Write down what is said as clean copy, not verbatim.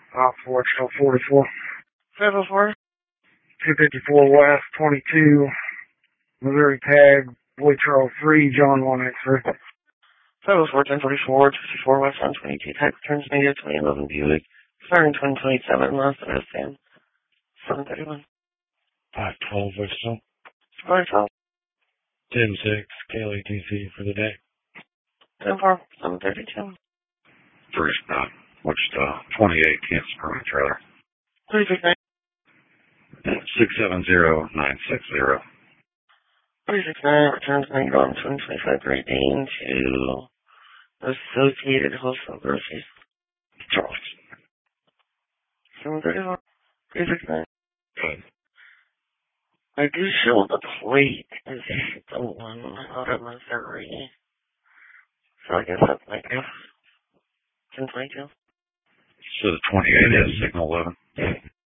Ford, still 44. 704. 254 West, 22, Missouri tag, Boy Charles 3, John 1 X-ray. 704, 1044, 54 West, 122, tag returns negative, 2011 Buick. Starting 2027, last Sam. 731. 512 Whistle. 512. 10-6, KLATC for the day. 10-4, 732. 3-9, Wichita, 28, Kansas Permit Trailer. 369. 670960. 369, returns negative on 2025 Great Dane to Associated Wholesale Groceries. Charles. 731. 369. Good. I do show the plate is the one out of Missouri. So I guess that's like F. 1022. So the 28 is signal 11.